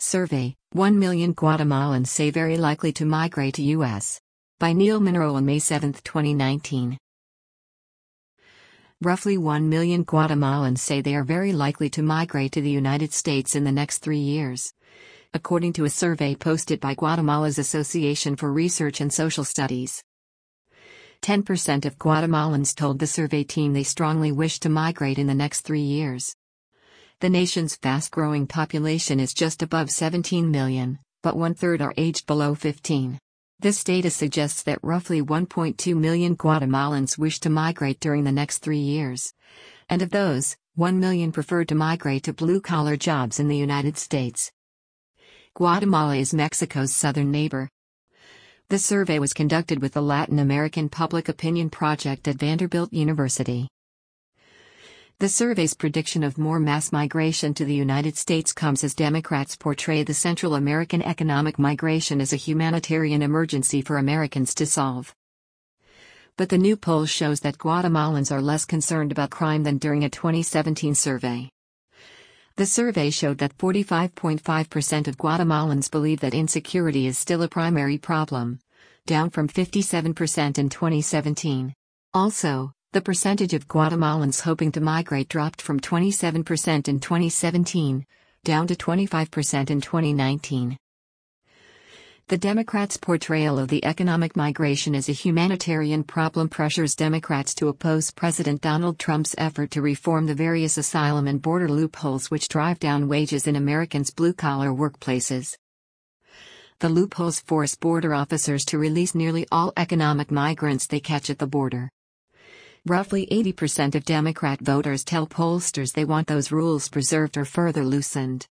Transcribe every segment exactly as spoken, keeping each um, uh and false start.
Survey, one million Guatemalans say very likely to migrate to U S By Neil Monroe on May seventh, twenty nineteen. Roughly one million Guatemalans say they are very likely to migrate to the United States in the next three years. According to a survey posted by Guatemala's Association for Research and Social Studies. ten percent of Guatemalans told the survey team they strongly wish to migrate in the next three years. The nation's fast-growing population is just above seventeen million, but one-third are aged below fifteen. This data suggests that roughly one point two million Guatemalans wish to migrate during the next three years. And of those, one million prefer to migrate to blue-collar jobs in the United States. Guatemala is Mexico's southern neighbor. The survey was conducted with the Latin American Public Opinion Project at Vanderbilt University. The survey's prediction of more mass migration to the United States comes as Democrats portray the Central American economic migration as a humanitarian emergency for Americans to solve. But the new poll shows that Guatemalans are less concerned about crime than during a twenty seventeen survey. The survey showed that forty-five point five percent of Guatemalans believe that insecurity is still a primary problem, down from fifty-seven percent in twenty seventeen. Also, the percentage of Guatemalans hoping to migrate dropped from twenty-seven percent in twenty seventeen, down to twenty-five percent in twenty nineteen. The Democrats' portrayal of the economic migration as a humanitarian problem pressures Democrats to oppose President Donald Trump's effort to reform the various asylum and border loopholes which drive down wages in Americans' blue-collar workplaces. The loopholes force border officers to release nearly all economic migrants they catch at the border. Roughly eighty percent of Democrat voters tell pollsters they want those rules preserved or further loosened.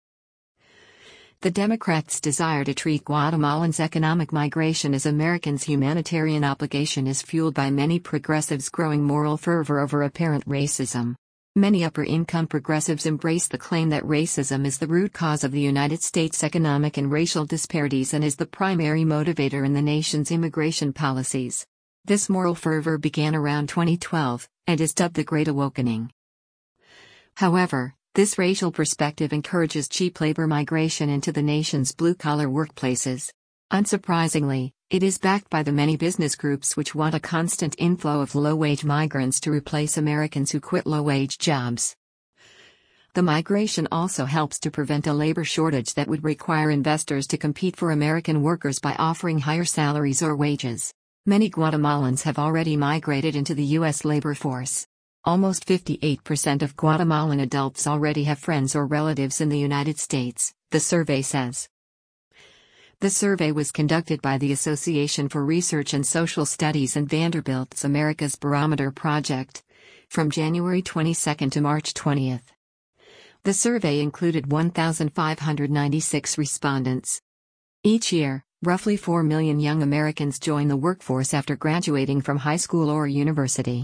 The Democrats' desire to treat Guatemalans' economic migration as Americans' humanitarian obligation is fueled by many progressives' growing moral fervor over apparent racism. Many upper-income progressives embrace the claim that racism is the root cause of the United States' economic and racial disparities and is the primary motivator in the nation's immigration policies. This moral fervor began around twenty twelve, and is dubbed the Great Awakening. However, this racial perspective encourages cheap labor migration into the nation's blue-collar workplaces. Unsurprisingly, it is backed by the many business groups which want a constant inflow of low-wage migrants to replace Americans who quit low-wage jobs. The migration also helps to prevent a labor shortage that would require investors to compete for American workers by offering higher salaries or wages. Many Guatemalans have already migrated into the U S labor force. Almost fifty-eight percent of Guatemalan adults already have friends or relatives in the United States, the survey says. The survey was conducted by the Association for Research and Social Studies and Vanderbilt's America's Barometer Project, from January twenty-second to March twentieth. The survey included one thousand five hundred ninety-six respondents. Each year, roughly four million young Americans join the workforce after graduating from high school or university.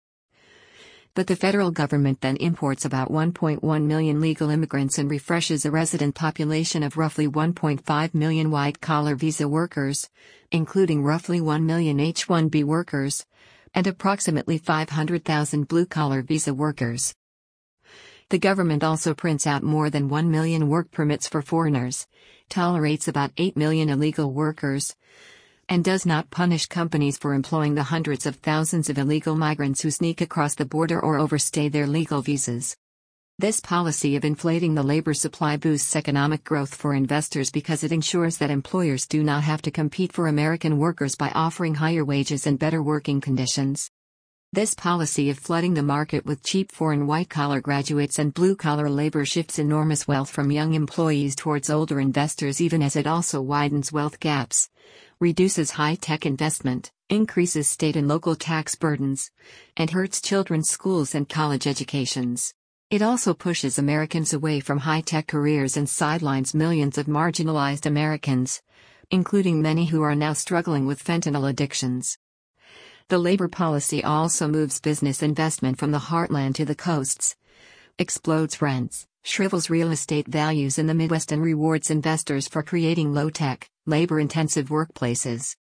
But the federal government then imports about one point one million legal immigrants and refreshes a resident population of roughly one point five million white-collar visa workers, including roughly one million H one B workers, and approximately five hundred thousand blue-collar visa workers. The government also prints out more than one million work permits for foreigners, tolerates about eight million illegal workers, and does not punish companies for employing the hundreds of thousands of illegal migrants who sneak across the border or overstay their legal visas. This policy of inflating the labor supply boosts economic growth for investors because it ensures that employers do not have to compete for American workers by offering higher wages and better working conditions. This policy of flooding the market with cheap foreign white-collar graduates and blue-collar labor shifts enormous wealth from young employees towards older investors, even as it also widens wealth gaps, reduces high-tech investment, increases state and local tax burdens, and hurts children's schools and college educations. It also pushes Americans away from high-tech careers and sidelines millions of marginalized Americans, including many who are now struggling with fentanyl addictions. The labor policy also moves business investment from the heartland to the coasts, explodes rents, shrivels real estate values in the Midwest, and rewards investors for creating low-tech, labor-intensive workplaces.